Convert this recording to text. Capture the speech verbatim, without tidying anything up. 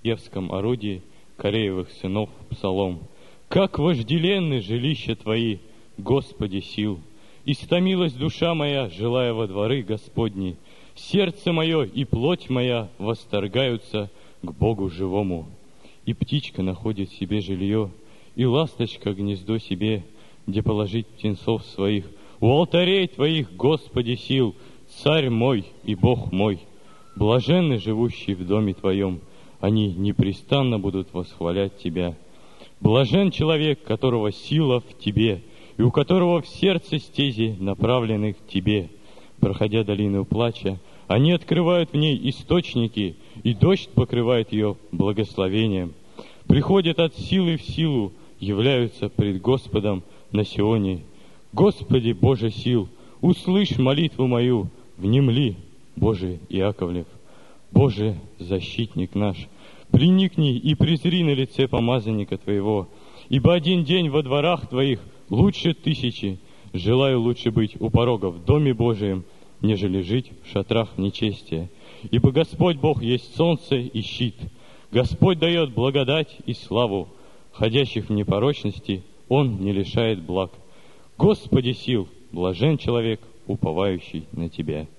певском орудии Кореевых сынов псалом. Как вожделенны жилища Твои, Господи, сил! Истомилась душа моя, желая во дворы Господни. Сердце мое и плоть моя восторгаются к Богу живому. И птичка находит себе жилье, и ласточка гнездо себе, где положить птенцов своих. У алтарей Твоих, Господи, сил, Царь мой и Бог мой. Блаженны живущие в доме Твоем, они непрестанно будут восхвалять Тебя. Блажен человек, которого сила в Тебе, и у которого в сердце стези направлены к Тебе. Проходя долину плача, они открывают в ней источники, и дождь покрывает ее благословением. Приходят от силы в силу, являются пред Господом на Сионе. Господи, Боже сил, услышь молитву мою, внемли, Боже Иаковлев. Боже, защитник наш, приникни и презри на лице помазанника Твоего, ибо один день во дворах Твоих лучше тысячи. Желаю лучше быть у порога в Доме Божием, нежели жить в шатрах нечестия. Ибо Господь Бог есть солнце и щит. Господь дает благодать и славу. Ходящих в непорочности Он не лишает благ. Господи сил, блажен человек, уповающий на Тебя.